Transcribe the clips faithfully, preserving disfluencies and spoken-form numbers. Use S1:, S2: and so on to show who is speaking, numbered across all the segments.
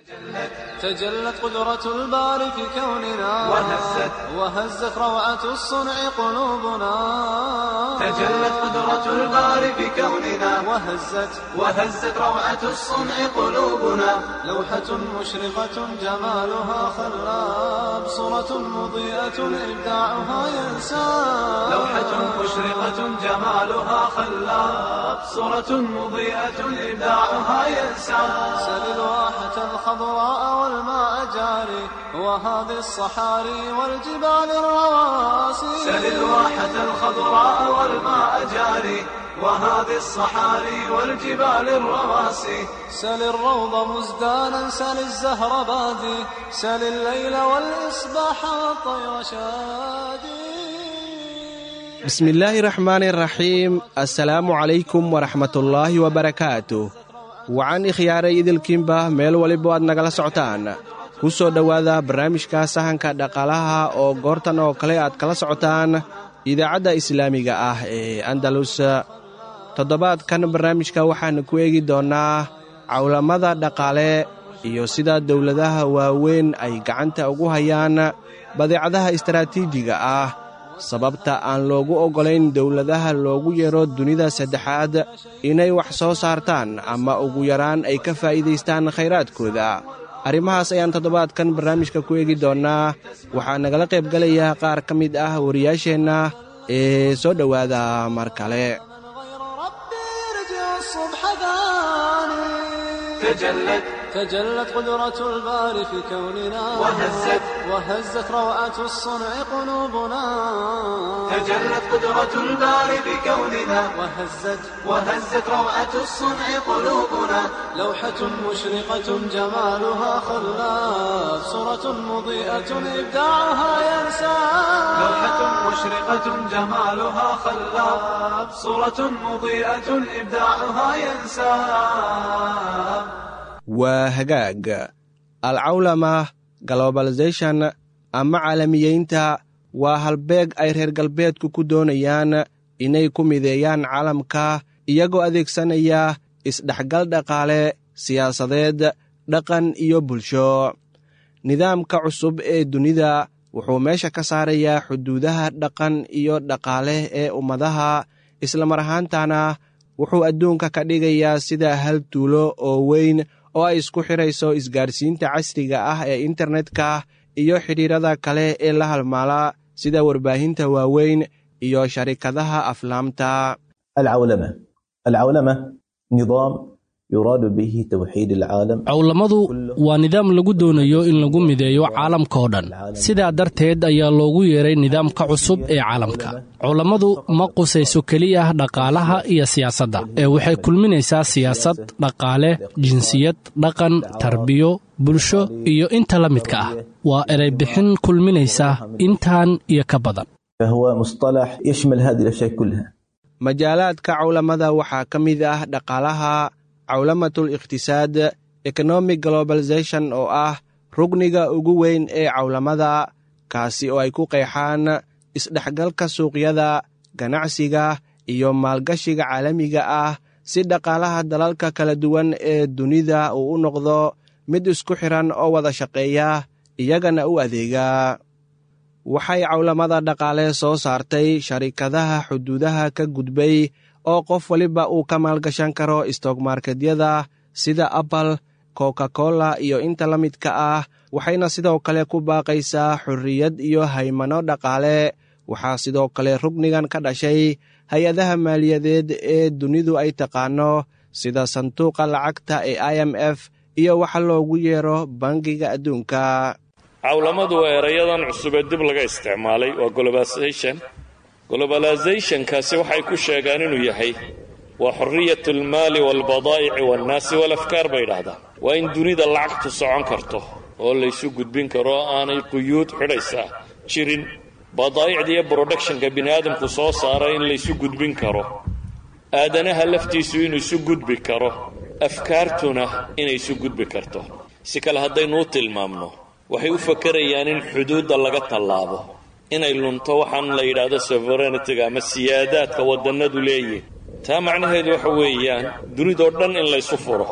S1: تجلت قدرة الباري في كوننا وهزت وهزت روعة الصنع قلوبنا.
S2: تجلت قدرة الباري في كوننا
S1: وهزت
S2: وهزت روعة الصنع قلوبنا.
S1: لوحة مشرقة جمالها خلاب، صورة مضيئة إبداعها ينساب.
S2: لوحة مشرقة جمالها خلاب، صورة مضيئة إبداعها ينساب.
S1: سل الواحة الخضراء والماء جاري، وهذه الصحاري والجبال الرواسي.
S2: سل الواحة الخضراء والماء جاري، وهذه الصحاري والجبال الرواسي.
S1: سل الروض مزدانا، سل الزهر بادي، سل الليل والإصباح والطير شادي.
S3: بسم الله الرحمن الرحيم. السلام عليكم ورحمة الله وبركاته. wacan ikhyaaray idilkiinba meel waliba aad nagala socotaan ku soo dhowaada barnaamijka sahanka dhaqaalaha oo goortan oo kale aad kala socotaan idaacadda islaamiga ah ee andalus. toddobaadkan barnaamijka waxaan ku eegi doonnaa cawlamada dhaqaale iyo sida dowladaha waaweyn ay gacanta ugu hayaan badeecadaha istaraatiijiga ah, sababta aan loogu oggolayn dowladaha loogu yeero dunida saddexaad inay wax soo saartaan ama ugu yaraan ay ka faa'iidaystaan khayraadkooda. arrimahaas ayaan toddobaadkan barnaamijka ku eegi doonnaa. waxaa nagala qayb gelayaa qaar ka mid ah wariyaasheenna ee soo dhowaada mar kale.
S2: تجلت
S1: تجلت قدرة الباري في كوننا
S2: وهزت
S1: وهزت روعة الصنع قلوبنا.
S2: تجلت قدرة الباري في كوننا
S1: وهزت
S2: وهزت روعة الصنع قلوبنا.
S1: لوحة مشرقة جمالها خلاب، صورة مضيئة إبداعها ينساب.
S2: لوحة مشرقة جمالها خلاب، صورة مضيئة إبداعها ينساب.
S3: waa hagaag alcawlama globalization ama caalamiyeynta waa halbeeg ay reer galbeedku ku doonayaan inay ku mideeyaan caalamka iyagoo adeegsanaya isdhexgal dhaqaale, siyaasadeed, dhaqan iyo bulsho. nidaamka cusub ee dunida wuxuu meesha ka saarayaa xuduudaha dhaqan iyo dhaqaale ee ummadaha, islamar ahaantana wuxuu adduunka ka dhigayaa sida hal tuulo oo weyn oo ay isku xidhayso isgaarsiinta casriga ah ee internetka iyo xidhiirada kale ee la halmaala sida warbaahinta waaweyn iyo sharikadaha aflaamta.
S4: العولمة العولمة نظام يراد به توحيد العالم.
S5: cawlamadu waa nidaam lagu doonayo in lagu mideeyo caalamka oo dhan. sidaa darteed ayaa loogu yeeray nidaamka cusub ee caalamka. cawlamadu ma qusayso keliya dhaqaalaha iyo siyaasadda, ee waxay kulminaysaa siyaasad, dhaqaale, jinsiyad, dhaqan, tarbiyo, bulsho iyo inta la midka ah. waa eray bixin kulminaysa intaan iyo ka badan.
S4: فهو مصطلح يشمل هذه الأشياء كلها.
S3: majaalaadka cawlamada waxaa ka mid ah dhaqaalaha, cawlamatul iqhtisaad, economic globalization oo ah rugniga ugu weyn ee cawlamada, kaasi oo ay ku qeexaan isdhexgalka suuqyada, ganacsiga iyo maalgashiga caalamiga ah si dhaqaalaha dalalka kala duwan ee dunida uu u noqdo mid isku xiran oo wada shaqeeya, iyagana u adeega. waxay cawlamada dhaqaale soo saartay sharikadaha xuduudaha ka gudbay oo qof waliba uu ka maalgashan karo stockmarketyada sida apple, coca-cola iyo inta la midka ah. waxayna sidoo kale ku baaqaysaa xorriyad iyo haymano dhaqaale. waxaa sidoo kale rugnigan ka dhashay hay-adaha maaliyadeed ee dunidu ay taqaano sida sanduuqa lacagta ee i m f iyo waxa loogu yeero bangiga adduunka.
S6: cawlamadu waa erayadan cusub ee dib laga isticmaalay waa globalization. globalizationkaasi waxay ku sheegaan inuu yahay waa xorriyat almaali waalbadaa'ici waannaasi walafkaar bay idhaahdaan. waa in dunida lacagtu socon karto oo laysu gudbin karo oo aanay quyuud xidhaysaa jirin. badaa'icda iyo productionka bini'aadamku soo saara in laysu gudbin karo, aadanaha laftiisu inuu isu gudbi karo, afkaartuna inay isu gudbi karto. si kale haddaynu u tilmaamno, waxay u fakarayaan in xuduudda laga tallaabo, inay lunto waxaan la yidhaahdo sovereigntyga ama siyaadaadka waddannadu leeyihin. taa macnaheedu waxa weeyaan dunidoo dhan in laysu furo,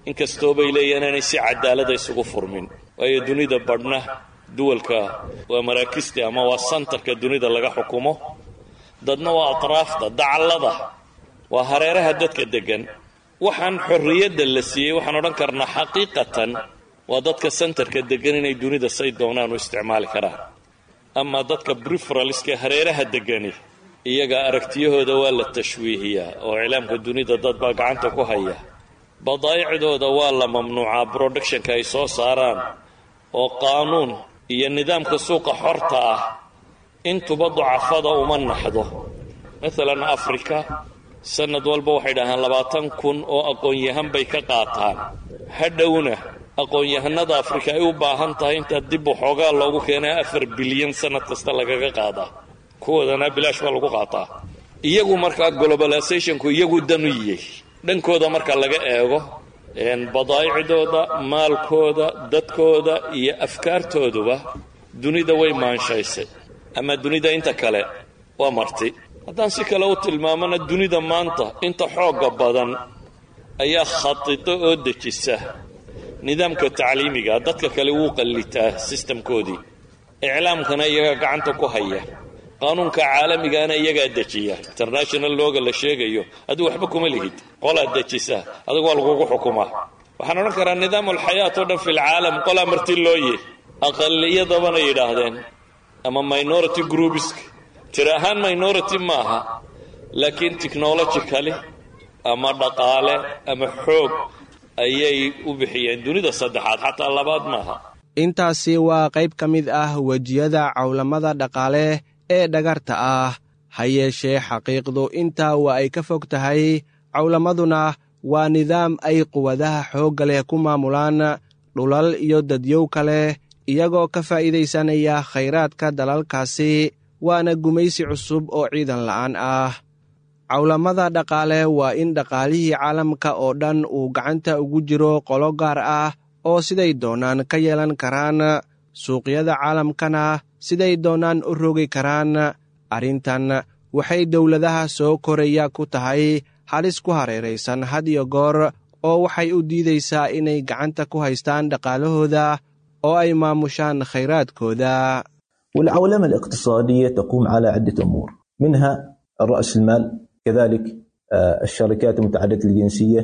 S6: inkastoo bay leeyihiin inay si cadaalada isugu furmin waayo dunida badhna duwalka waa maraakisti ama waa santarka dunida laga xukumo dadna waa atraafta dacallada waa hareeraha dadka degan waxaan xorriyadda la siiyey waxaan odhan karnaa xaqiiqatan waa dadka santarka degan inay dunida say doonaan u isticmaali karaan ama dadka briferalska hareeraha degani iyaga aragtiyahooda waa la tashwiihiyaa oo iclaamka dunida dad baa gacanta ku haya badaa'icdooda waa la mamnuucaa productionka ay soo saaraan oo qaanuun iyo nidaamka suuqa xorta ah intuba ducafada uma naxdo maalan afrika sanad walba waxay dhahaan labaatan kun oo aqoon-yahan bay ka qaataan hadhowna aqoon-yahanada afrika ay u baahan tahay intaa dib waxoogaa loogu keenay afar bilyan sanad kasta lagaga qaadaa kuwadana bilaash baa lagu qaataa iyagu markaa globalizationku iyagu danu yiyey dhankooda marka laga eego badaa'icdooda maalkooda dadkooda iyo afkaartooduba dunida way maanshaysay ama dunida inta kale waa marti haddaan si kale u tilmaamana dunida maanta inta xoogga badan ayaa khatido oo dejisa nidaamka tacliimiga dadka kale wuu qallitaa sistamkoodii iclaamkana iyaga gacanta ku haya qaanuunka caalamigaana iyagaa dejiya international looga la sheegayo adigu waxba kuma lihid qolaa dejisa adigu waa lagugu xukumaa waxaan odhan karaa nidaamulxayaat oo dhan filcaalam qolaa marti looye aqaliyadabana yidhaahdeen ama minority groupska tira ahaan minority maaha laakiin technologically ama dhaqaale ama xoog ayay u bixiyeen dunida saddexaad xataa labaad maaha
S3: intaasi waa qayb ka mid ah wejiyada cawlamada dhaqaale ee dhagarta ah ha yeeshee xaqiiqdu intaa waa ay ka fog tahay cawlamaduna waa nidaam ay quwadaha xoogga leh ku maamulaan dhulal iyo dadyow kale iyagoo ka faa'iidaysanaya khayraadka dalalkaasi waana gumaysi cusub oo ciidan la'aan ah cawlamada dhaqaale waa in dhaqaalihii caalamka oo dhan uu gacanta ugu jiro qolo gaar ah oo siday doonaan ka yeelan karaan suuqyada caalamkana siday doonaan u rogi karaan arrintan waxay dowladaha soo koraya ku tahay halis ku hareeraysan had iyo goor oo waxay u diidaysaa inay gacanta ku haystaan dhaqaalahooda oo ay maamushaan khayraadkooda
S4: والعولمة الاقتصادية تقوم على عدة أمور منها رأس المال كذلك الشركات المتعددة الجنسية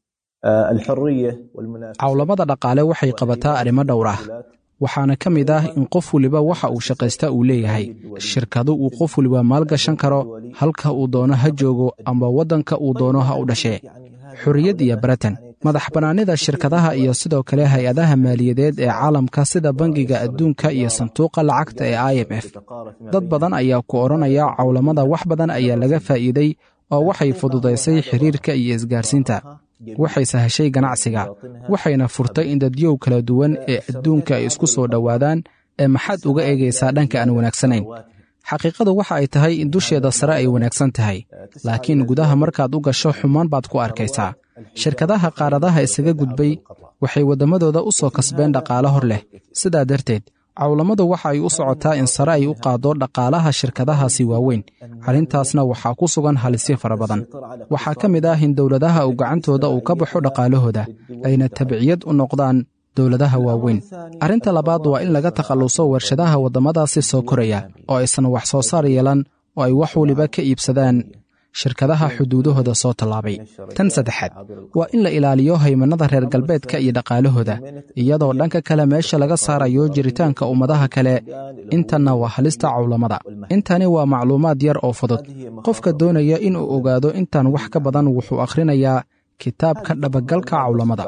S4: الحرية والمنافسة
S7: cawlamada dhaqaale waxay qabataa arrimo dhowr ah waxaana ka mid ah in qof waliba waxa uu shaqaysta uu leeyahay shirkadu uu qof waliba maalgashan karo halka uu doono ha joogo ama waddanka uu doono ha u dhashee xorriyad iyo baratan madax bannaanida shirkadaha iyo sidoo kale hay-adaha maaliyadeed ee caalamka sida bangiga adduunka iyo sanduuqa lacagta ee i m f dad badan ayaa ku odhanaya cawlamada wax badan ayaa laga faa'iiday oo waxay fududaysay xiriirka iyo isgaarsiinta waxay sahashay ganacsiga waxayna furtay in dadyow kala duwan ee adduunka ay isku soo dhowaadaan ee maxaad uga eegaysaa dhanka aan wanaagsanayn xaqiiqadu waxa ay tahay in dusheeda sare ay wanaagsan tahay laakiin gudaha markaad u gasho xumaan baad ku arkaysaa shirkadaha qaaradaha isaga gudbay waxay waddamadooda u soo kasbeen dhaqaale hor leh sidaa darteed cawlamadu waxa ay u socotaa in sare ay u qaaddo dhaqaalaha shirkadahaasi waaweyn arrintaasna waxaa ku sugan halisyo fara badan waxaa ka mid ah in dowladaha uu gacantooda uu ka baxo dhaqaalahooda ayna tabciyad u noqdaan dowladaha waaweyn arrinta labaad waa in laga takhalluso warshadaha waddamadaasi soo koraya oo aysan wax soo saar yeelan oo ay wax waliba ka iibsadaan shirkadaha xuduudahooda soo tallaabay tan saddexaad waa in la ilaaliyo haymannada reer galbeedka iyo dhaqaalahooda iyadoo dhanka kale meesha laga saarayo jiritaanka ummadaha kale intanna waa halista cawlamada intani waa macluumaad yar oo fudud qofka doonaya inuu ogaado intan wax ka badan wuxuu akhrinayaa kitaabka dhabagalka cawlamada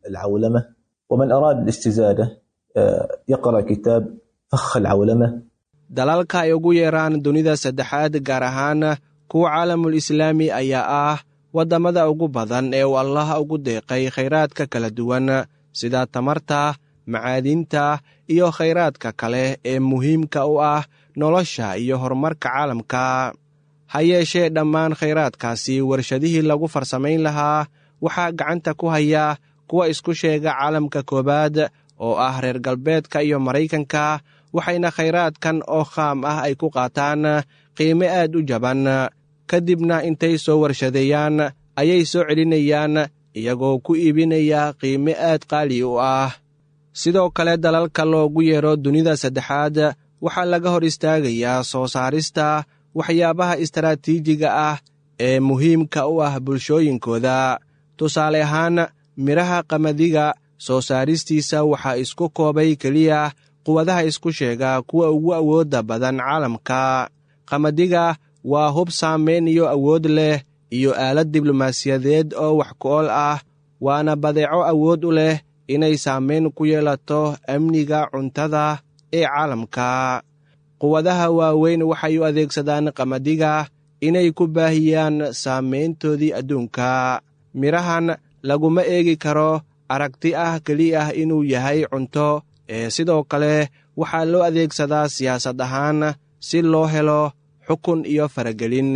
S4: ومن أراد الاستزادة يقرأ كتاب فخ العولمة
S3: dalalka ay ugu yeeraan dunida saddexaad gaar ahaan kuwa caalamul islaami ayaa ah waddamada ugu badan ee uu allah ugu deeqay khayraadka kala duwan sida tamarta macaadinta iyo khayraadka kale ee muhiimka u ah nolosha iyo horumarka caalamka ha yeeshee dhammaan khayraadkaasi warshadihii lagu farsamayn lahaa waxaa gacanta ku haya kuwa isku sheega caalamka koowaad oo ah reer galbeedka iyo maraykanka waxayna khayraadkan oo khaam ah ay ku qaataan qiime aad u jaban kadibna intay soo warshadeeyaan ayay soo celinayaan iyagoo ku iibinaya qiime aad qaali u ah. sidoo kale dalalka loogu yeero dunida saddexaad waxaa laga hor istaagayaa soo saarista waxyaabaha istaraatiijiga ah ee muhiimka u ah bulshooyinkooda. tusaale ahaan midhaha qamadiga soo saaristiisa waxaa isku koobay keliya quwadaha isku sheega kuwa ugu awoodda badan caalamka. qamadiga waa hub saamayn iyo awood leh iyo aalad diblomaasiyadeed oo wax ku ool ah, waana badeeco awood u leh inay saamayn ku yeelato amniga cuntada ee caalamka. quwadaha waaweyn waxay u adeegsadaan qamadiga inay ku baahiyaan saamayntoodii adduunka. midhahan laguma eegi karo aragti ah keliya ah inuu yahay cunto, ee sidoo kale waxaa loo adeegsadaa siyaasad ahaan si loo helo xukun iyo faragelin.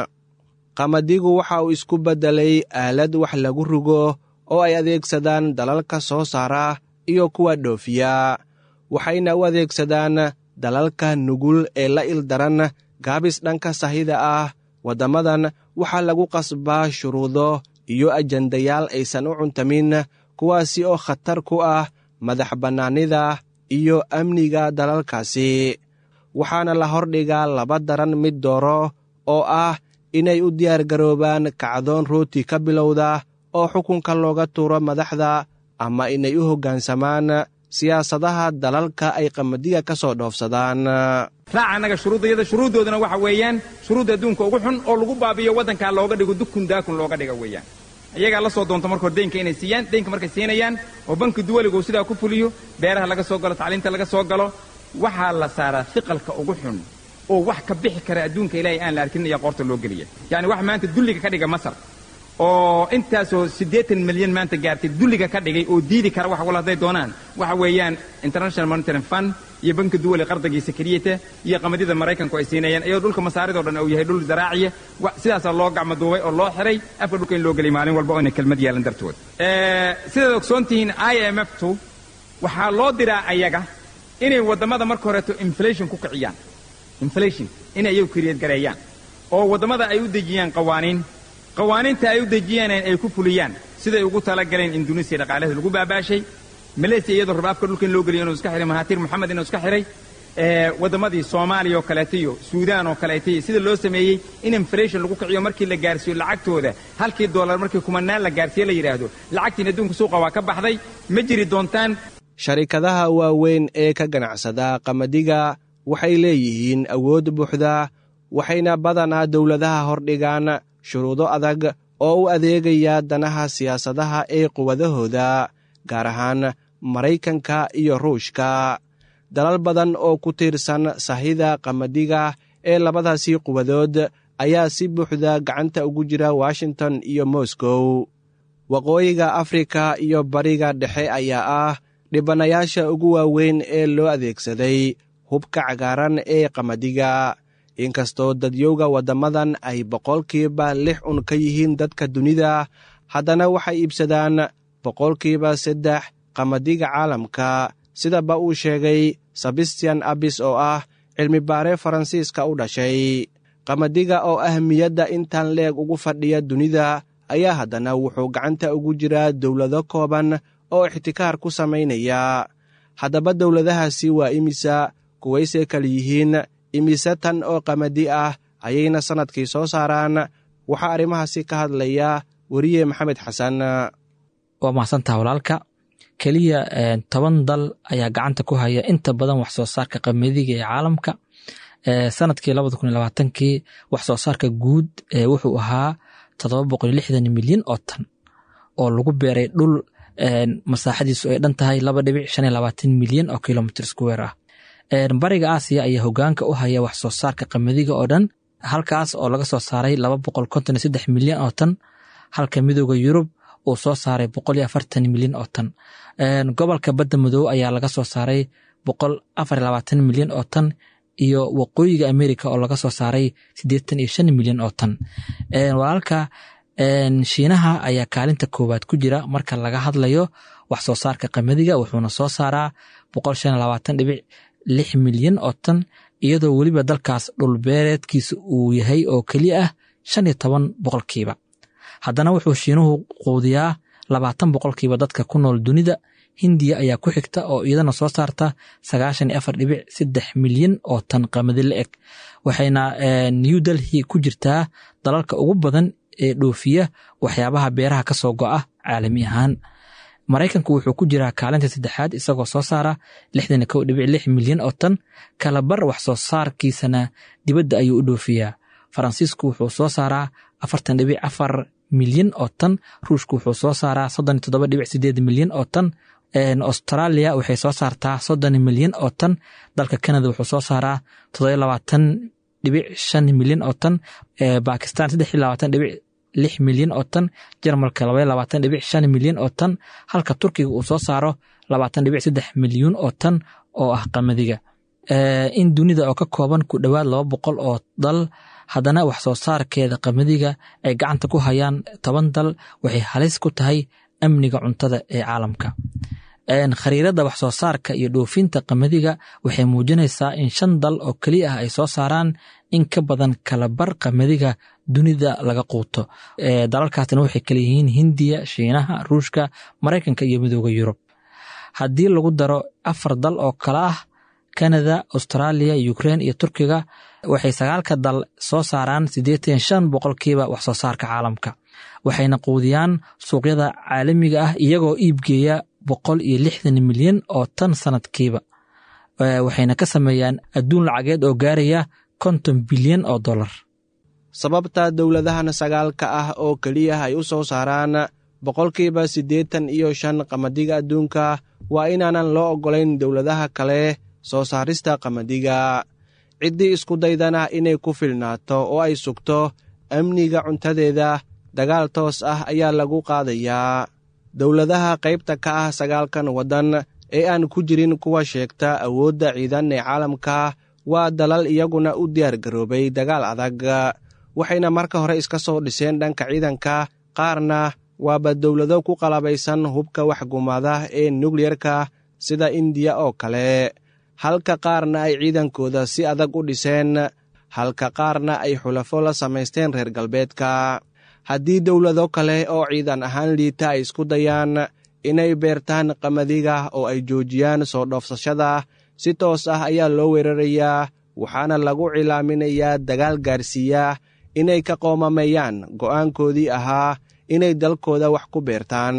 S3: qamadigu waxa uu isku beddelay aalad wax lagu rugo oo ay adeegsadaan dalalka soo saara iyo kuwa dhoofiya, waxayna u adeegsadaan dalalka nugul ee la ildaran gaabis dhanka sahida ah. waddamadan waxaa lagu qasbaa shuruudo iyo ajandayaal aysan u cuntamin, kuwaasi oo khatar ku ah madax bannaanida iyo amniga dalalkaasi. waxaana la hordhigaa laba daran mid dooro oo ah inay u diyaargaroobaan kacdoon rooti ka bilowda oo xukunka looga tuuro madaxda, ama inay u hoggaansamaan siyaasadaha dalalka ay qamadiga ka soo dhoofsadaan.
S8: raaca annaga shuruudayada shuruuddoodana waxa weeyaan shuruudda adduunka ugu xun oo lagu baabiyo waddankaa looga dhigo dukun daakun looga dhiga weeyaan. iyagaa la soo doonto marka hor deynka inay siiyaan, deynka markay siinayaan oo banki duwaligu sidaa ku fuliyo, beeraha laga soo galo, tacliinta laga soo galo, waxaa la saaraa fiqalka ugu xun oo wax ka bixi kara adduunka ilaahay aan la arkin iyo qoorta loo geliya. yacni wax maanta dulliga ka dhiga masar oo intaasoo siddeetan milyan maanta gaartay dulliga ka dhigay oo diidi kara wax wal hadday doonaan waxa weeyaan international monetary fund iyo banki duwali qardagiisa keliyata iyo qamadida maraykanku ay siinayaan, iyadoo dhulka masaaridoo dhan uu yahay dhul zaraaciya. sidaasaa loo gacmo duubay oo loo xiray afka dhulka in loo geliy maalin walba oo inay kelmad yeelan dartood. sidaad ogsoon tihiin i m f tu waxaa loo diraa ayaga inay waddamada marka horeeto inflation ku kiciyaan, inflation inay iyagu kriyeed gareeyaan oo waddamada ay u dejiyaan qawaaniin qawaaniinta ay u dejiyaan ay ku fuliyaan siday ugu talagaleen Indonesia dhaqaalaheeda lagu baabaashay. Malaysia iyadoo raba afka dhulka in loo geliyo inuu iska xiray Mahathir Mohamad inuu iska xiray. ee wadamadii Soomaaliya oo kaleeto iyo Suudaan oo kaleeto sida loo sameeyay in inflation lagu kiciyo markii la gaarsiyo lacagtooda halkii dollar markii kumanaan la gaarsiyo la yiraahdo lacagtii adduunka suuqa waa ka baxday, ma jiri doontaan.
S3: sharikadaha waaweyn ee ka ganacsada qamadiga waxay leeyihiin awood buuxda, waxayna badanaa dowladaha hordhigaan shuruudo adag oo u adeegaya danaha siyaasadaha ee quwadahooda, gaar ahaan Maraykanka iyo Ruushka. dalal badan oo ku tiirsan sahida qamadiga ee labadaasi quwadood ayaa si buuxda gacanta ugu jira Washington iyo Moscow. waqooyiga Afrika iyo bariga dhexe ayaa ah dhibanayaasha ugu waaweyn ee loo adeegsaday hubka cagaaran ee qamadiga. inkastoo dadyowga waddamadan ay boqolkiiba lix un ka yihiin dadka dunida, haddana waxay iibsadaan boqolkiiba saddex qamadiga caalamka, sidaba uu sheegay Sebastian Abis oo ah cilmibaare Faransiiska u dhashay. qamadiga oo ahmiyadda intaan leeg ugu fadhiya dunida ayaa haddana wuxuu gacanta ugu jiraa dowlado kooban oo ixtikaar ku samaynaya. haddaba dowladahaasi waa imisa, kuwaysee kala yihiin, imise tan oo qamadi ah ayayna sannadkii soo saaraan? waxaa arrimahaasi ka hadlaya weriye Maxamed Xasan.
S9: waa mahadsantaha walaalka. keliya toban dal ayaa gacanta ku haya inta badan wax soo saarka qamadiga ee caalamka. sanadkii labada kun iyo labaatankii wax soo saarka guud wuxuu ahaa toddoba boqol iyo lixdan milyan oo tan oo lagu beeray dhul masaaxadiisu ay dhan tahay laba dhibic shan iyo labaatan milyan oo kilomitr square ah. bariga Aasiya ayaa hogaanka u haya wax soo saarka qamadiga oo dhan, halkaas oo laga soo saaray laba boqol konton iyo saddex milyan oo tan, halka midowga Yurub uu soo saaray boqol iyo afartan milyan oo tan. gobolka Badda Madow ayaa laga soo saaray boqol afar iyo labaatan milyan oo tan, iyo waqooyiga Amerika oo laga soo saaray siddeetan iyo shan milyan oo tan. walaalka Shiinaha ayaa kaalinta koowaad ku jira marka laga hadlayo wax soo saarka qamadiga, wuxuuna soo saaraa boqol shan iyo labaatan dhibic lix milyan oo tan, iyadoo weliba dalkaas dhulbeereedkiisa uu yahay oo keliya ah shan iyo toban boqolkiiba. haddana wuxuu Shiinuhu quudiyaa labaatan boqolkiiba dadka ku nool dunida. hindiya ayaa ku xigta oo iyadana soo saarta sagaashan iyo afar dhibic saddex milyan oo tan qamadi la eg. waxayna new delhi ku jirtaa dalalka ugu badan ee dhoofiya waxyaabaha beeraha ka soo go'a caalami ahaan. maraykanku wuxuu ku jiraa kaalinta saddexaad isagoo soo saara lixdan iyo kow dhibic lix milyan oo tan, kala bar wax soo saarkiisana dibadda ayuu u dhoofiyaa. faransiisku wuxuu soo saaraa afartan dhibic afar milyan oo tan, ruushku wuxuu soo saaraa soddon iyo toddoba dhibic sideed milyan oo tan, australia waxay soo saartaa soddon milyan oo tan, dalka canada wuxuu soo saaraa toddoba labaatan dhibic shan milyan oo tan, bakistan saddex labaatan dhibic lix milyan oo tan, jarmalka laba labaatan dhibic shan milyan oo tan, halka turkiga uu soo saaro labaatan dhibic saddex milyan oo tan oo ah qamadiga. in dunida oo ka kooban ku dhowaad laba boqol oo dal haddana wax soo saarkeeda qamadiga ay gacanta ku hayaan toban dal waxay halis ku tahay amniga cuntada ee caalamka. khariirada wax soo saarka iyo dhoofinta qamadiga waxay muujinaysaa in shan dal oo keliya ah ay soo saaraan in ka badan kala bar qamadiga dunida laga quuto. dalalkaasna waxay kala yihiin hindiya, shiinaha, ruushka, maraykanka iyo midooda yurub. haddii lagu daro afar dal oo kala ah canada, australia, ukraine iyo turkiga, waxay sagaalka dal soo saaraan siddeetan shan boqolkiiba wax soo saarka caalamka. waxayna quudiyaan suuqyada caalamiga ah iyagoo iibgeeya boqol iyo lixdan milyan oo tan sanadkiiba. waxayna ka sameeyaan adduun lacageed oo gaaraya konton bilyan oo dollar.
S3: sababta dowladahan sagaalka ah oo keliya ay u soo saaraan boqolkiiba siddeetan iyo shan qamadiga adduunka waa inaanan loo oggolayn dowladaha kale soo saarista qamadiga. ciddii isku daydana inay ku filnaato oo ay sugto amniga cuntadeeda, dagaal toos ah ayaa lagu qaadayaa. dowladaha qaybta ka ah sagaalkan waddan ee aan ku jirin kuwa sheegta awoodda ciidan ee caalamka waa dalal iyaguna u diyaargaroobay dagaal adag. waxayna marka hore iska soo dhiseen dhanka ciidanka, qaarna waaba dowlado ku qalabaysan hubka waxgumada ee nukliyerka sida indiya oo kale, halka qaarna ay ciidankooda si adag u dhiseen, halka qaarna ay xulafo la samaysteen reer galbeedka. haddii dowlado kale oo ciidan ahaan liita ay isku dayaan inay beertaan qamadiga oo ay joojiyaan soo dhoofsashada, si toos ah ayaa loo weerarayaa, waxaana lagu cilaaminayaa dagaal gaarsiiya inay ka qoomameeyaan go'aankoodii ahaa inay dalkooda wax ku beertaan.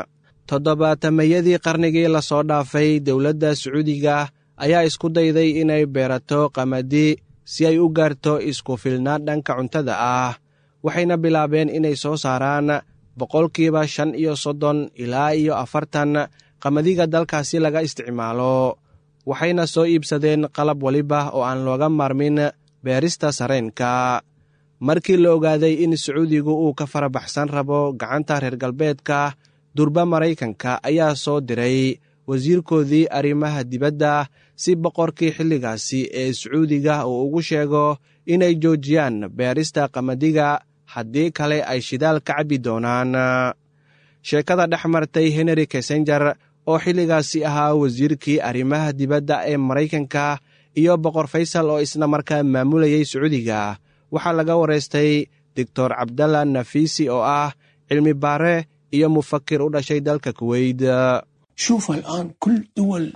S3: toddobaatameyadii qarnigii la soo dhaafay, dowladda sacuudiga ayaa isku dayday inay beerato qamadi si ay u gaarto isku filnaan dhanka cuntada ah. waxayna bilaabeen inay soo saaraan boqolkiiba shan iyo soddon ilaa iyo afartan qamadiga dalkaasi laga isticmaalo. waxayna soo iibsadeen qalab waliba oo aan looga maarmin beerista sareenka. markii la ogaaday in sacuudigu uu ka farabaxsan rabo gacanta reer galbeedka, durba maraykanka ayaa soo diray wasiirkoodii arrimaha dibadda si boqorkii xilligaasi ee sacuudiga uu ugu sheego inay joojiyaan beerista qamadiga, haddii kale ay shidaal ka cabbi doonaan. sheekada dhex martay henry kissenger oo xilligaasi ahaa wasiirkii arrimaha dibadda ee maraykanka iyo boqor faysal oo isla markaa maamulayay sacuudiga waxaa laga waraystay doctor cabdalla nafiisi oo ah cilmi baare iyo mufakir u dhashay dalka kuweyt.
S10: شوف الآن كل دول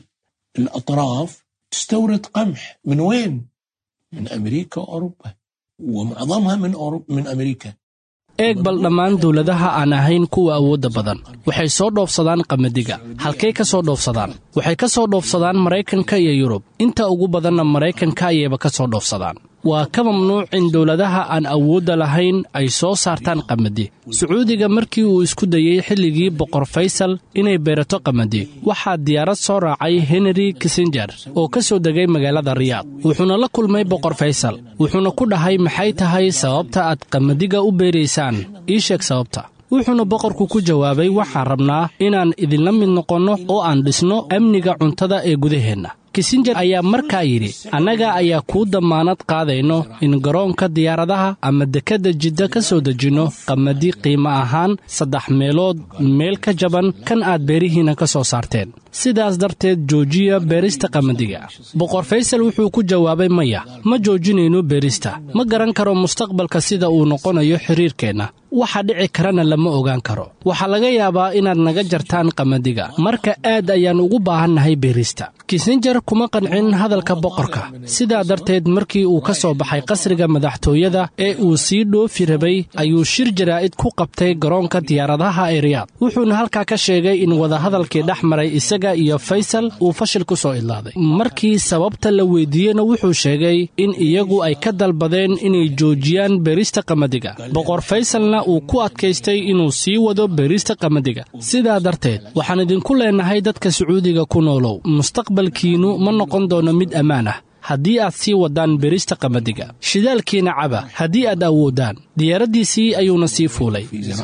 S10: الأطراف تستورد قمح من وين؟ من أمريكا وأوروبا، ومعظمها من أوروبا من أمريكا.
S5: eeg bal dhammaan dowladaha aan ahayn kuwa awoodda badan waxay soo dhoofsadaan qamadiga. halkay ka soo dhoofsadaan? waxay ka soo dhoofsadaan maraykanka iyo yurub. inta ugu badanna maraykanka ayayba ka soo dhoofsadaan. waa ka mamnuuc in dowladaha aan awoodda lahayn ay soo saartaan qamadi. sacuudiga markii uu isku dayey xilligii boqor faysal inay beerato qamadi, waxaa diyaarad soo raacay henry kissenger oo ka soo degay magaalada riyaad. wuxuuna la kulmay boqor faysal, wuxuuna ku dhahay maxay tahay sababta aad qamadiga u beeraysaan, ii sheeg sababta. wuxuuna boqorku ku jawaabay, waxaan rabnaa inaan idinla mid noqonno oo aan dhisno amniga cuntada ee gudaheenna. kissenger ayaa markaa yidhi, annaga ayaa kuu dammaanad qaadayno in garoonka diyaaradaha ama dekedda jidda ka soo dejinno qamadi qiimo ahaan saddex meelood meel ka jaban kan aad beerihiinna ka soo saarteen. sidaas darteed joojiya beerista qamadiga. boqor faysal wuxuu ku jawaabay maya, ma joojinayno beerista. ma garan karo mustaqbalka sida uu noqonayo xiriirkeenna. waxa dhici karana lama ogaan karo. waxaa laga yaabaa inaad naga jartaan qamadiga, marka aad ayaan ugu baahannahay beerista. kissinger kuma qancin hadalka boqorka, sidaa darteed markii uu ka soo baxay qasriga madaxtooyada ee uu sii dhoofi rabay ayuu shir jaraa'id ku qabtay garoonka diyaaradaha ee riyaad. wuxuuna halkaa ka sheegay in wadahadalkii dhex maray isaga iyo faysal uu fashil ku soo idlaaday. markii sababta la weydiiyeyna wuxuu sheegay in iyagu ay ka dalbadeen inay joojiyaan beerista qamadiga. boqor faysalna uu ku adkaystay inuu sii wado beerista qamadiga. sidaa darteed waxaan idinku leenahay dadka sacuudiga ku noolow, mustaqbalkiinnu ma noqon doono mid ammaan ah haddii aad sii wadaan beerista qamadiga. shidaalkiina caba haddii aad awoodaan. diyaaraddiisii ayuuna sii fuulay.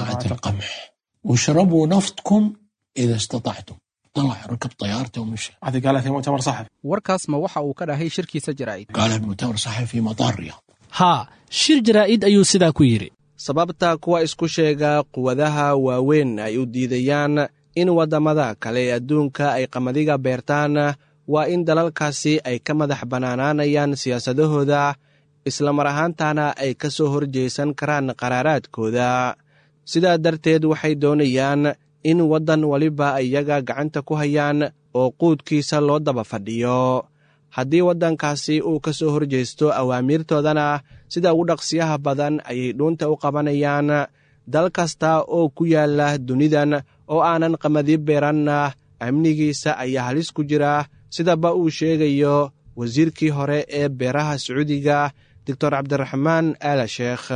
S10: واشربوا نفطكم إذا استطعتم. طلع ركب طيارته ومشي.
S11: هذا قالها في مؤتمر صحفي.
S7: warkaas ma waxa uu ka dhahay shirkiisa jaraa'id?
S10: قالها في مؤتمر صحفي في مطار الرياض.
S5: haa shir jaraa'id ayuu sidaa ku yidhi.
S3: sababta kuwa isku sheega quwadaha waaweyn ay u diidayaan in waddamada kale ee adduunka ay qamadiga beertaan waa in dalalkaasi ay ka madax bannaanaanayaan siyaasadahooda, islamar ahaantaana ay ka soo horjeesan karaan qaraaraadkooda. sidaa darteed waxay doonayaan in waddan waliba iyaga gacanta ku hayaan oo quudkiisa loo daba fadhiyo. haddii waddankaasi uu ka soo horjeesto awaamiirtoodana sida ugu dhaqsiyaha badan ayay dhuunta u qabanayaan. dal kasta oo ku yaalla dunidan oo aanan qamadi beeranna amnigiisa ayaa halis ku jira, sidaba uu sheegayo wasiirkii hore ee beeraha sacuudiga doctor cabdiraxmaan aala sheekh.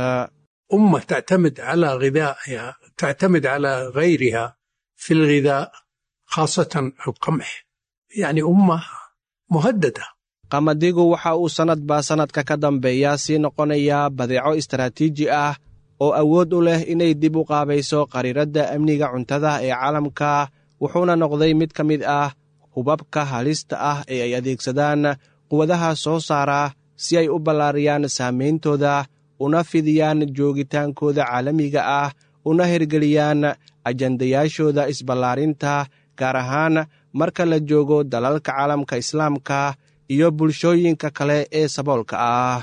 S11: أمة تعتمد على غذائها، تعتمد على غيرها في الغذاء خاصة القمح، يعني أمة مهددة.
S3: qamadigu waxa uu sannadba sannadka ka dambeeya sii noqonayaa badeeco istaraatiiji ah oo awood u leh inay dib u qaabayso qariiradda amniga cuntada ee caalamka, wuxuuna noqday mid ka mid ah hubabka halista ah ee ay adeegsadaan quwadaha soo saara si ay u ballaariyaan saameyntooda, una fidiyaan joogitaankooda caalamiga ah, una hirgeliyaan ajandayaashooda isballaarinta, gaar ahaan marka la joogo dalalka caalamka islaamka iyo bulshooyinka kale ee saboolka ah.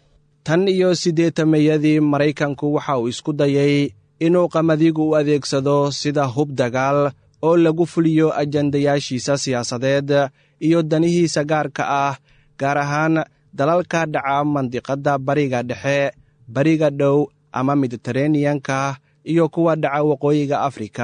S3: tan iyo siddeetamayadii maraykanku waxa uu isku dayay inuu qamadigu u adeegsado sida hub dagaal oo lagu fuliyo ajandayaashiisa siyaasadeed iyo danihiisa gaarka ah, gaar ahaan dalalka dhaca mandiqadda bariga dhexe, bariga dhow ama mediteraneanka iyo kuwa dhaca waqooyiga afrika.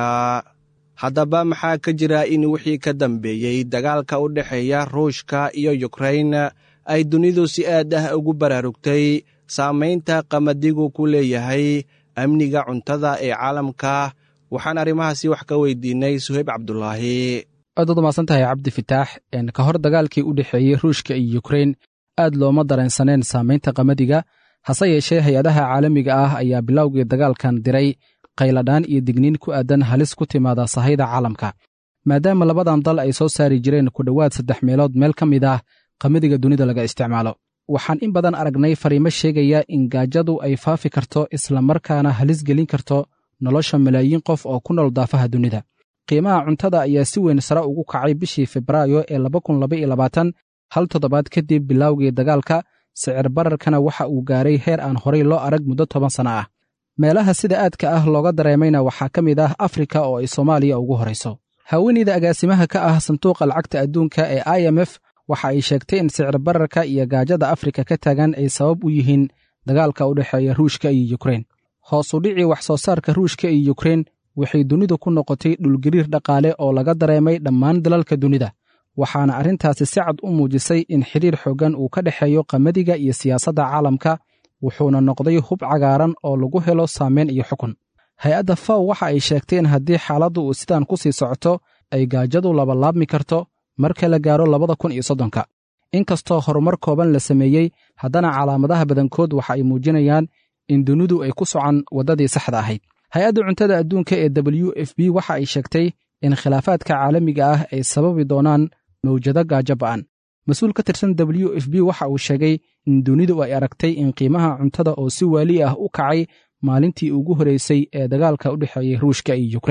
S3: haddaba maxaa ka jira in wixii ka dambeeyey dagaalka u dhexeeya ruushka iyo yukrain ay dunidu si aad ah ugu baraarugtay saamaynta qamadigu ku leeyahay amniga cuntada ee caalamka? waxaan arrimahaasi wax ka weydiinay suhayb cabdulaahi.
S7: aad uad umaasan tahay cabdi fitaax. ka hor dagaalkii u dhexeeyey ruushka iyo yukrain aad looma dareensaneen saamaynta qamadiga, hase yeeshee hay-adaha caalamiga ah ayaa bilowgii dagaalkan diray qayladhaan iyo digniin ku aadan halis ku timaada sahayda caalamka, maadaama labadan dal ay soo saari jireen ku dhowaad saddex meelood meel ka mid ah qamadiga dunida laga isticmaalo. waxaan in badan aragnay fariimo sheegaya in gaajadu ay faafi karto islamarkaana halis gelin karto nolosha malaayiin qof oo ku nool daafaha dunida. qiimaha cuntada ayaa si weyn sare ugu kacay bishii febraayo ee laba kun laba iyo labaatan, hal toddobaad kadib bilowgii dagaalka. sicir bararkana waxa uu gaaray heer aan horay loo arag muddo toban sano ah. meelaha sida aadka ah looga dareemayna waxaa ka mid ah afrika oo ay soomaaliya ugu horayso. haweeneyda agaasimaha ka ah sanduuqa lacagta adduunka ee I M F waxa ay sheegtay in sicir bararka iyo gaajada afrika ka taagan ay sabab u yihiin dagaalka u dhexeeya ruushka iyo yukrain. hoos u dhicii wax soo saarka ruushka iyo yukrain waxay dunidu ku noqotay dhulgariir dhaqaale oo laga dareemay dhammaan dalalka dunida, waxaana arrintaasi si cad u muujisay in xidhiir xooggan uu ka dhexeeyo qamadiga iyo siyaasadda caalamka, wuxuuna noqday hub cagaaran oo lagu helo saameyn iyo xukun. hay-adda faw waxa ay sheegtay in haddii xaaladdu uu sidaan ku sii socoto ay gaajadu labalaabmi karto marka la gaaro labada kun iyo soddonka. inkastoo horumar kooban la sameeyey, haddana calaamadaha badankood waxa ay muujinayaan in dunidu ay ku socon waddadii saxda ahayd. hay-adda cuntada adduunka ee W F P waxa ay sheegtay in khilaafaadka caalamiga ah ay sababi doonaan mawjado gaajo ba'an. mas-uul ka tirsan W F P waxa uu sheegay in dunidu ay aragtay in qiimaha cuntada oo si waali ah u kacay maalintii ugu horeysay ee dagaalka u dhexeeyey ruushka iyo yukrain.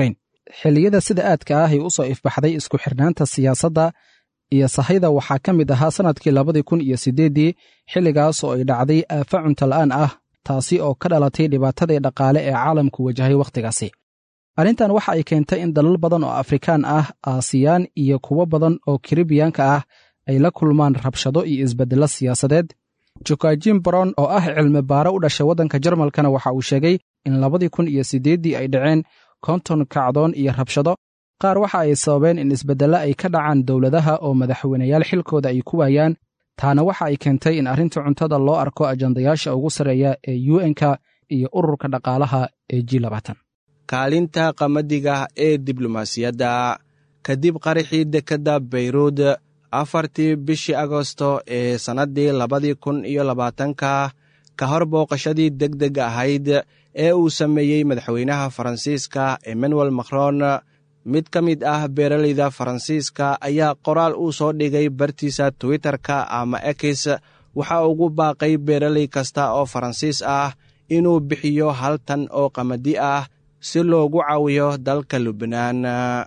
S7: xilliyada sida aadka ah ay u soo ifbaxday isku xirnaanta siyaasadda iyo sahayda waxaa ka mid ahaa sannadkii labadii kun iyo siddeeddii xilligaas oo ay dhacday aafa cuntala'aan ah taasi oo ka dhalatay dhibaatadii dhaqaale ee caalamku wajahay wakhtigaasi arrintan waxa ay keentay in dalal badan oo afrikaan ah aasiyaan iyo kuwo badan oo karibiyaanka ah ay la kulmaan rabshado iyo isbeddello siyaasadeed jokajin baron oo ah cilmi baare u dhashay waddanka jarmalkana waxa uu sheegay in labadii kun iyo siddeeddii ay dhaceen konton kacdoon iyo rabshado qaar waxa ay sababeen in isbeddello ay ka dhacaan dowladaha oo madaxweynayaal xilkooda ay ku waayaan taana waxa ay keentay in arrinta cuntada loo arko ajandayaasha ugu sarreeya ee u n-ka iyo ururka dhaqaalaha ee g labaatan
S3: kaalinta qamadiga ee diblomaasiyadda kadib qaraxii dekedda bayruud afartii bishii agosto ee sannaddii labadii kun iyo labaatanka ka hor booqashadii deg deg ahayd ee uu sameeyey madaxweynaha faransiiska emmanuel macron mid ka mid ah beeralayda faransiiska ayaa qoraal uu soo dhigay bartiisa twitterka ama x waxa ugu baaqay beeralay kasta oo faransiis ah inuu bixiyo hal tan oo qamadi ah si loogu caawiyo dalka lubnaan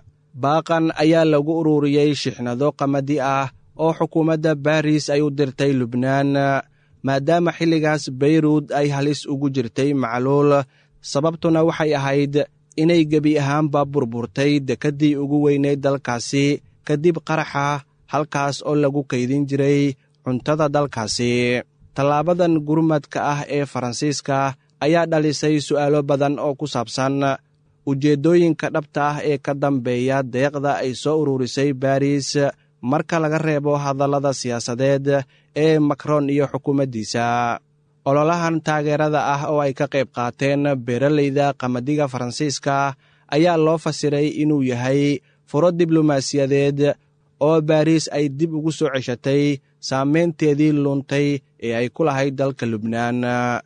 S3: baaqan ayaa lagu ururiyey shixnado qamadi ah oo xukuumadda baris ay u dirtay lubnaan maadaama xilligaas bayruud ay halis ugu jirtay macluul sababtuna waxay ahayd inay gebi ahaanba burburtay dekeddii ugu weyneyd dalkaasi kadib qaraxa halkaas oo lagu kaydin jiray cuntada dalkaasi tallaabadan gurmadka ah ee faransiiska ayaa dhalisay su'aalo badan oo ku saabsan ujeeddooyinka dhabta ah ee ka dambeeya deeqda ay soo ururisay baris marka laga reebo hadallada siyaasadeed ee macron iyo xukuumaddiisa ololahan taageerada ah oo ay ka qayb qaateen beeralayda qamadiga faransiiska ayaa loo fasiray inuu yahay furo diblomaasiyadeed oo baris ay dib ugu soo ceshatay saamaynteedii luntay ee ay ku lahayd dalka lubnaan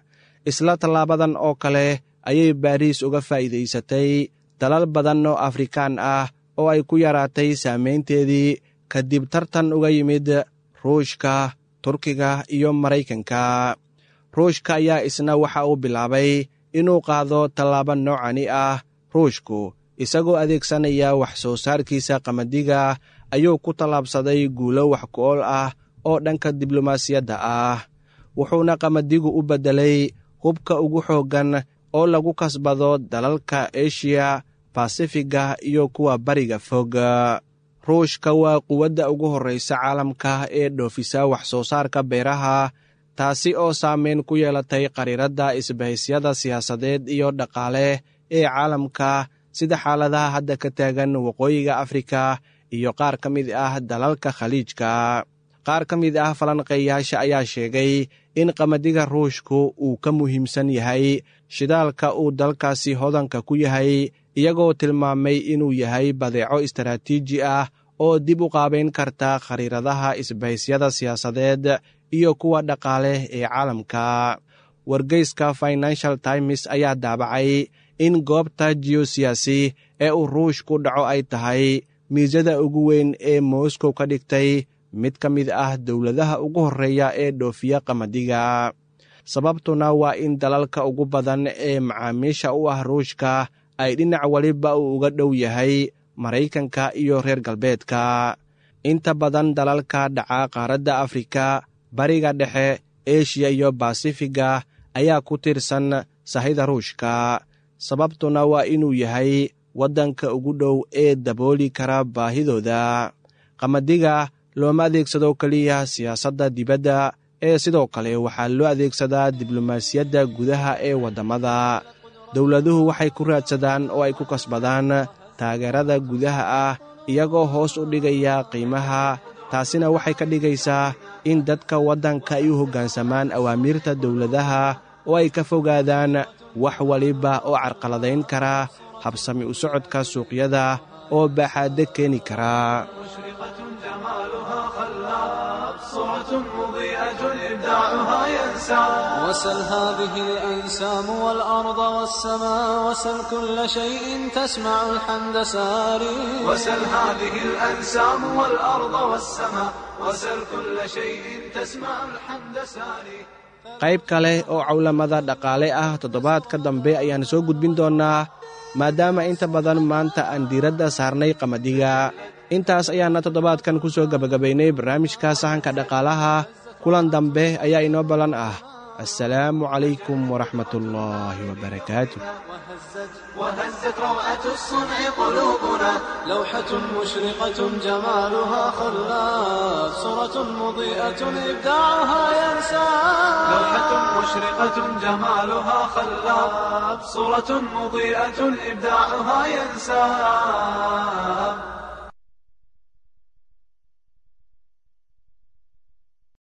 S3: isla tallaabadan oo kale ayay baris uga faa'iidaysatay dalal badan oo afrikaan ah oo ay ku yaraatay saamaynteedii kadib tartan uga yimid ruushka turkiga iyo maraykanka ruushka ayaa isna waxa uu bilaabay inuu qaado tallaabo noocani ah ruushku isagoo adeegsanaya wax soo saarkiisa qamadiga ayuu ku tallaabsaday guulo wax ku-ool ah oo dhanka diblomaasiyadda ah wuxuuna qamadigu u beddelay hubka ugu xooggan oo lagu kasbado dalalka eshiya basifiga iyo kuwa bariga fog ruushka waa quwadda ugu horraysa caalamka ee dhoofisa wax soo saarka beeraha taasi oo saamayn ku yeelatay qariiradda isbahisyada siyaasadeed iyo dhaqaale ee caalamka sida xaaladaha hadda ka taagan waqooyiga afrika iyo qaar ka mid ah dalalka khaliijka qaar ka mid ah falanqeeyaasha ayaa sheegay in qamadiga ruushku uu ka muhiimsan yahay shidaalka uu dalkaasi hodanka ku yahay iyagoo tilmaamay inuu yahay badeeco istaraatiiji ah oo dib u qaabayn karta khariiradaha isbahisyada siyaasadeed iyo kuwa dhaqaale ee caalamka wargeyska financial times ayaa daabacay in goobta jiyosiyaasi ee uu ruushku dhaco ay tahay miisada ugu weyn ee moscow ka dhigtay mid ka mid ah dowladaha ugu horreeya ee dhoofiya qamadiga sababtuna waa in dalalka ugu badan ee macaamiisha u ah ruushka ay dhinac waliba uu uga dhow yahay maraykanka iyo reer galbeedka inta badan dalalka dhaca qaaradda afrika bariga dhexe eshiya iyo basifiga ayaa ku tiirsan sahayda ruushka sababtuna waa inuu yahay waddanka ugu dhow ee dabooli kara baahidooda qamadiga looma adeegsado keliya siyaasadda dibadda ee sidoo kale waxaa loo adeegsadaa diblomaasiyadda gudaha ee waddamada dowladuhu waxay ku raadsadaan oo ay ku kasbadaan taageerada gudaha ah iyagoo hoos u dhigaya qiimaha taasina waxay ka dhigaysaa in dadka waddanka ay u hoggaansamaan awaamiirta dowladaha oo ay ka fogaadaan wax waliba oo carqaladayn kara habsami u socodka suuqyada oo baaxaadda keeni kara
S1: وسل هذه الأنسام والأرض والسماء وسل كل شيء تسمع الحمد ساري
S2: وسل هذه الأنسام والأرض والسماء وسل كل شيء تسمع الحمد ساري
S3: qayb kale oo cawlamada dhaqaale ah toddobaadka dambe ayaan soo gudbin doonnaa maadaama inta badan maanta aan diiradda saarnay qamadiga intaas ayaana toddobaadkan ku soo gebagabaynay barnaamijka sahanka dhaqaalaha kulan dambe ayaa inoo ballan ah السلام عليكم ورحمة الله وبركاته.
S1: وهزت روعة الصنع قلوبنا لوحة مشرقة جمالها خلاف صورة مضيئة إبداعها ينسى
S2: لوحة مشرقة جمالها خلاف صورة مضيئة إبداعها ينسى